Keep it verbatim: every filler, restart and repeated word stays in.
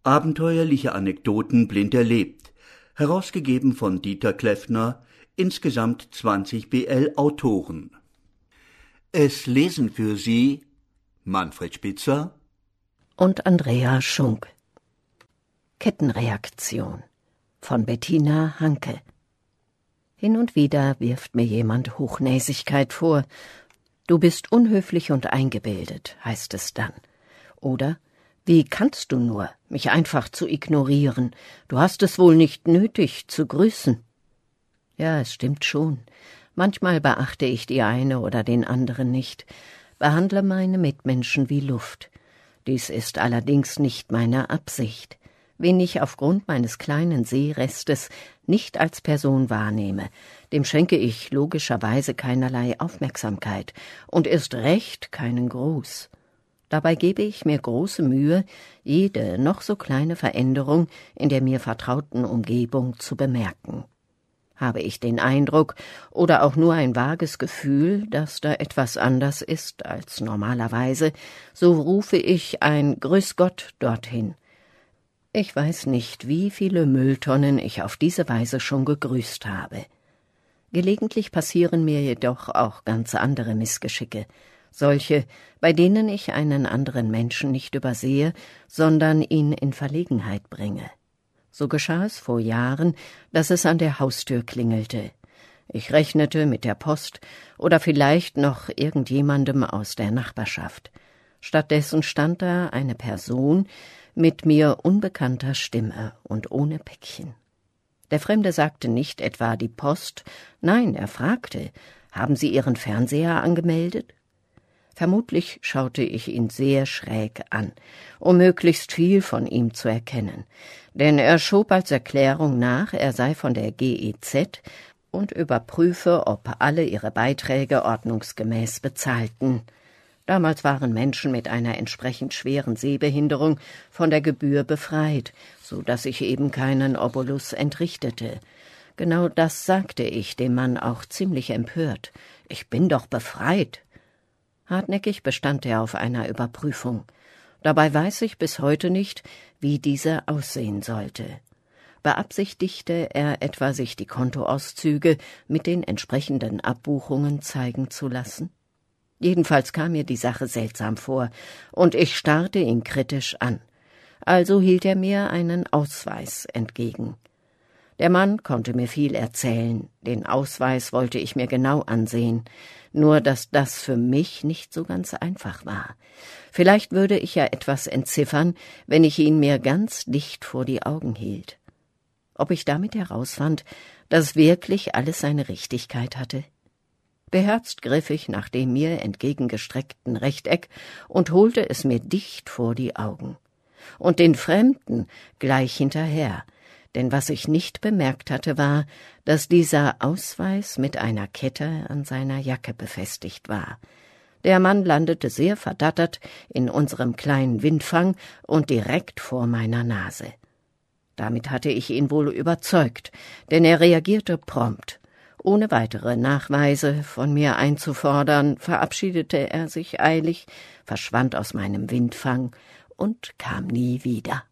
Abenteuerliche Anekdoten blind erlebt. Herausgegeben von Dieter Kleffner, insgesamt zwanzig B L Autoren. Es lesen für Sie Manfred Spitzer und Andrea Schunk. Kettenreaktion von Bettina Hanke. Hin und wieder wirft mir jemand Hochnäsigkeit vor. Du bist unhöflich und eingebildet, heißt es dann. Oder: Wie kannst du nur, mich einfach zu ignorieren? Du hast es wohl nicht nötig, zu grüßen. Ja, es stimmt schon. Manchmal beachte ich die eine oder den anderen nicht, behandle meine Mitmenschen wie Luft. Dies ist allerdings nicht meine Absicht. Wen ich aufgrund meines kleinen Sehrestes nicht als Person wahrnehme, dem schenke ich logischerweise keinerlei Aufmerksamkeit und erst recht keinen Gruß. Dabei gebe ich mir große Mühe, jede noch so kleine Veränderung in der mir vertrauten Umgebung zu bemerken. Habe ich den Eindruck oder auch nur ein vages Gefühl, dass da etwas anders ist als normalerweise, so rufe ich ein Grüß Gott dorthin. Ich weiß nicht, wie viele Mülltonnen ich auf diese Weise schon gegrüßt habe. Gelegentlich passieren mir jedoch auch ganz andere Missgeschicke, solche, bei denen ich einen anderen Menschen nicht übersehe, sondern ihn in Verlegenheit bringe. So geschah es vor Jahren, dass es an der Haustür klingelte. Ich rechnete mit der Post oder vielleicht noch irgendjemandem aus der Nachbarschaft. Stattdessen stand da eine Person mit mir unbekannter Stimme und ohne Päckchen. Der Fremde sagte nicht etwa die Post, nein, er fragte: Haben Sie Ihren Fernseher angemeldet? Vermutlich schaute ich ihn sehr schräg an, um möglichst viel von ihm zu erkennen, denn er schob als Erklärung nach, er sei von der G E Z und überprüfe, ob alle ihre Beiträge ordnungsgemäß bezahlten. Damals waren Menschen mit einer entsprechend schweren Sehbehinderung von der Gebühr befreit, so dass ich eben keinen Obolus entrichtete. Genau das sagte ich dem Mann auch ziemlich empört. Ich bin doch befreit. Hartnäckig bestand er auf einer Überprüfung. Dabei weiß ich bis heute nicht, wie diese aussehen sollte. Beabsichtigte er etwa, sich die Kontoauszüge mit den entsprechenden Abbuchungen zeigen zu lassen? Jedenfalls kam mir die Sache seltsam vor, und ich starrte ihn kritisch an. Also hielt er mir einen Ausweis entgegen. Der Mann konnte mir viel erzählen, den Ausweis wollte ich mir genau ansehen, nur dass das für mich nicht so ganz einfach war. Vielleicht würde ich ja etwas entziffern, wenn ich ihn mir ganz dicht vor die Augen hielt. Ob ich damit herausfand, dass wirklich alles seine Richtigkeit hatte? Beherzt griff ich nach dem mir entgegengestreckten Rechteck und holte es mir dicht vor die Augen. Und den Fremden gleich hinterher, denn was ich nicht bemerkt hatte, war, dass dieser Ausweis mit einer Kette an seiner Jacke befestigt war. Der Mann landete sehr verdattert in unserem kleinen Windfang und direkt vor meiner Nase. Damit hatte ich ihn wohl überzeugt, denn er reagierte prompt. Ohne weitere Nachweise von mir einzufordern, verabschiedete er sich eilig, verschwand aus meinem Windfang und kam nie wieder.